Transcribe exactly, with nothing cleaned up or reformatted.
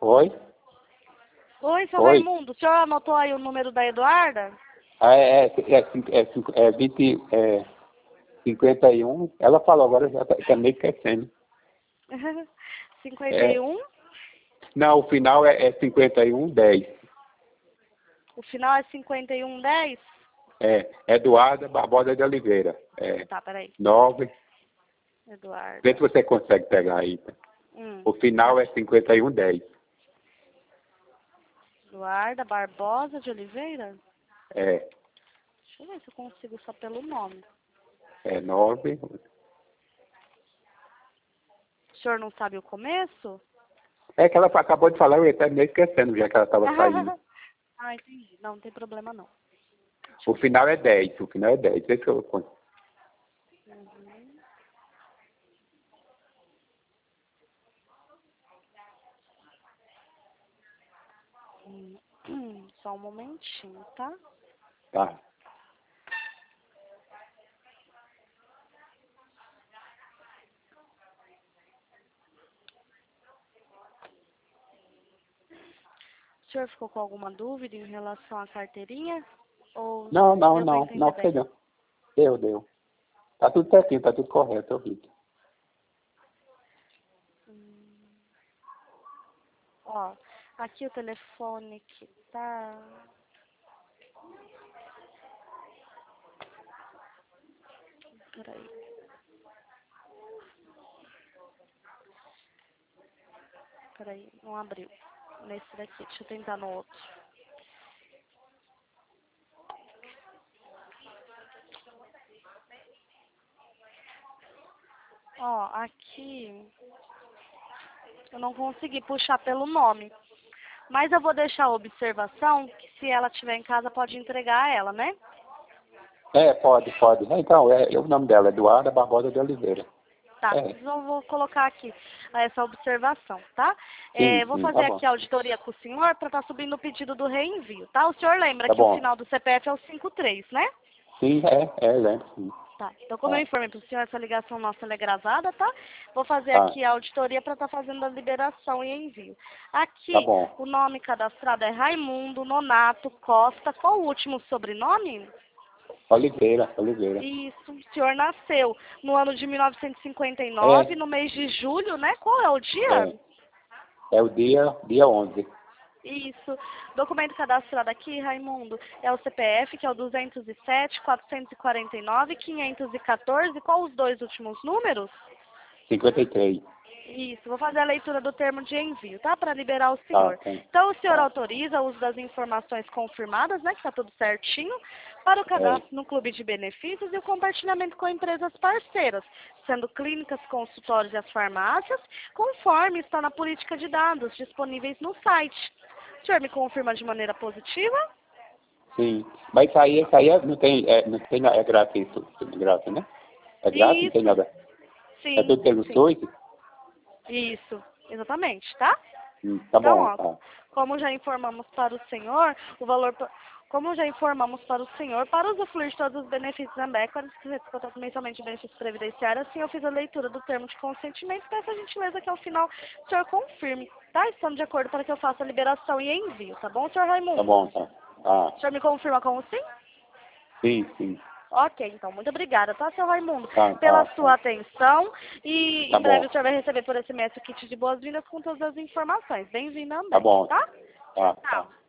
Oi? Oi, seu Oi? Raimundo, o senhor anotou aí o número da Eduarda? Ah, é, é, é, cinco- é, cinco- é vinte, é cinquenta e um. Ela falou, agora já tá, tá meio esquecendo. cinquenta e É, um. não, o final é, é cinquenta e um, dez. O final é cinquenta e um dez? É, Eduarda Barbosa de Oliveira. É, Tá, peraí. nove. Vê se Eduarda. você consegue pegar aí. Tá? Hum. O final é cinquenta e um, dez. Eduarda Barbosa de Oliveira? É, Deixa eu ver se eu consigo só pelo nome. é nove. O senhor não sabe o começo? É que ela acabou de falar, eu até meio esquecendo já que ela estava saindo. Ah, entendi. Não, não tem problema não. O final é dez, o final é dez. Vê se eu consigo. Uhum. Hum, hum, Só um momentinho, tá? Tá. O senhor ficou com alguma dúvida em relação à carteirinha? Ou Não, não, deu para não, entender não sei bem? não. Deu, deu. Tá tudo certinho, tá tudo correto, eu vi. Hum, Ó, aqui o telefone que tá... Peraí. Peraí, não abriu. Nesse daqui, deixa eu tentar no outro. Ó, aqui eu não consegui puxar pelo nome. Mas eu vou deixar a observação que se ela estiver em casa pode entregar a ela, né? É, pode, pode. É, então, é, é o nome dela, Eduarda Barbosa de Oliveira. Tá, É, então eu vou colocar aqui essa observação, tá? É, sim, vou sim, tá fazer bom. aqui a auditoria com o senhor para estar subindo o pedido do reenvio, tá? O senhor lembra Tá que o bom. final do C P F é o cinquenta e três, né? Sim, é, é, lembro, sim. Tá, então como eu Tá, informei para o senhor, essa ligação nossa ela é gravada, tá? Vou fazer tá, aqui a auditoria para estar fazendo a liberação e envio. tá Aqui, bom. o nome cadastrado é Raimundo Nonato Costa. Qual o último sobrenome? Oliveira, Oliveira. Isso, o senhor nasceu no ano de mil novecentos e cinquenta e nove, É, no mês de julho, né? Qual é o dia? é. É o dia, dia onze. Isso. Documento cadastrado aqui, Raimundo, é o C P F, que é o duzentos e sete, quatrocentos e quarenta e nove, quinhentos e quatorze. Qual os dois últimos números? cinquenta e três. Isso, vou fazer a leitura do termo de envio, tá? Para liberar o Tá, senhor. tem. Então, o senhor Tá. autoriza o uso das informações confirmadas, né? Que está tudo certinho, para o É. cadastro no clube de benefícios e o compartilhamento com empresas parceiras, sendo clínicas, consultórios e as farmácias, conforme está na política de dados disponíveis no site. O senhor me confirma de maneira positiva? Sim. Mas isso aí, isso aí é- não tem, é, não tem, é grátis, isso, é grátis, né? É grátis, não tem Isso. nada. É Sim, tudo pelo sim. SUS? Isso. Exatamente, tá? Hum, tá Então, bom, ó, tá. como já informamos para o senhor, o valor, pa- como já informamos para o senhor, para usufruir de todos os benefícios Ambev, quando se contrato mensalmente de benefícios previdenciários, assim eu fiz a leitura do termo de consentimento, peço a gentileza que ao final o senhor confirme, tá? Estamos de acordo para que eu faça a liberação e envio, tá bom, senhor Tá Raimundo? bom, tá. Ah, O senhor me confirma como sim? sim, sim. Ok, então, muito obrigada, tá, seu Raimundo, Tá, pela tá, sua tá. atenção e Tá em breve bom, o senhor vai receber por esse mês o kit de boas-vindas com todas as informações. Bem-vindo tá também, bom. tá? Tá, tá. Tchau.